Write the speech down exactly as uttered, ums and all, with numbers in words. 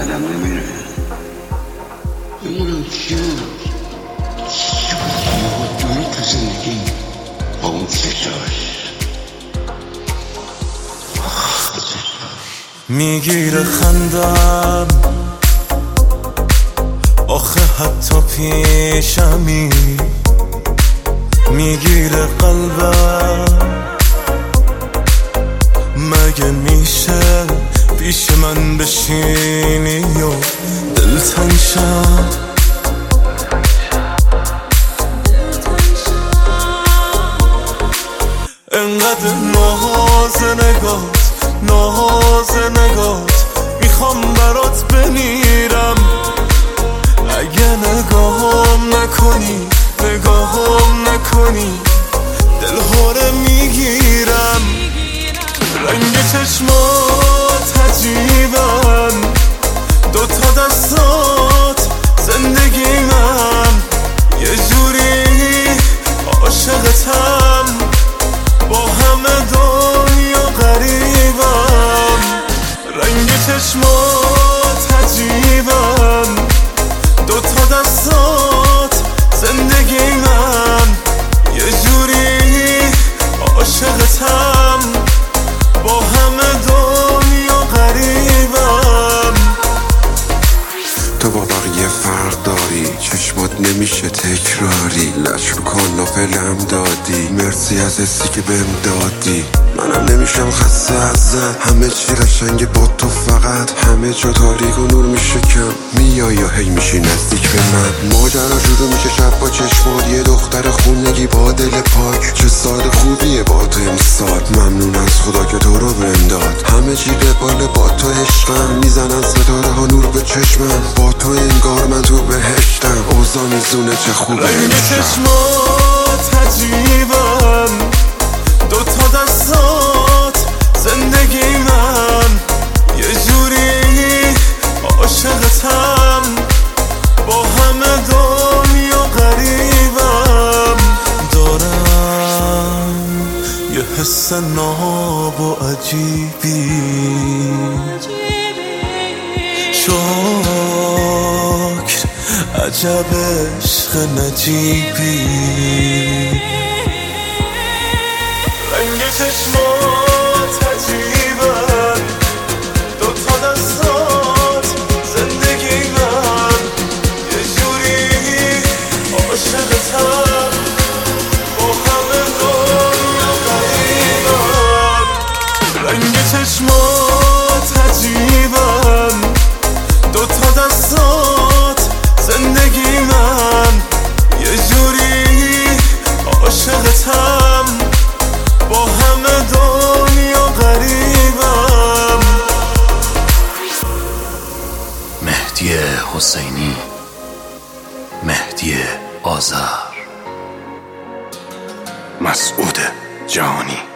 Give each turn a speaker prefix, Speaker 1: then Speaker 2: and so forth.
Speaker 1: آدم نمیره. بمونم چی بود چی بود دونی تو زندگی با اون چشاش
Speaker 2: میگیره خندم آخه حتی پیشمی، میگیره قلبم مگه میشه پیش من بشینی و دلتنگ شد. انقدر ناز نگات ناز نگات میخوام برات بمیرم، اگه نگاهم نکنی نگاهم نکنی دل هوره میگیرم. رنگ چشمات عجیبن، دوتا دستات زندگی من، یه جوری عاشقتم با همه دنیا غریبم. رنگ چشمات عجیبن، دوتا دستات زندگی من، یه جوری عاشقتم با همه دنیا غریبم.
Speaker 3: تو با بقیه فرق داری، چشمات نمیشه تکراری، لش رو کاناپلم دادی، مرسی از حسی که بهم دادی. منم نمیشم خسته ازت، همه چی قشنگه با تو، فقط همه جا تاریک و نور میشه کم، میای یا هی میشی نزدیک به من. ماجرا شروع میشه شب با چشمات، یه دختر خونگی با دل پاک، چه سال خوبیه با تو امسال، ممنون از خدا که تو رو بهم داد. همه چی قباله با تو عشقم، میزنن ستاره ها نور به چشمم، با تو انگار من تو بهشتم، اوضاع میزونه چه خوبه
Speaker 2: رنگ چشمات عجیبن، دوتا دستات زندگی من، یه جوری عاشقتم با همه دنیا غریبم. دارم یه حس ناب و عجیبی، شکر عجب عشق نجیبی. رنگ چشمات عجیبن، دوتا دستات زندگی من، یه جوری عاشقتم با همه دنیا غریبم. رنگ چشمات عجیبن، دوتا دستات زندگی من، یه جوری عاشقتم با همه دنیا غریبم.
Speaker 4: مهدی حسینی، مهدی آذر،
Speaker 3: مسعود جهانی.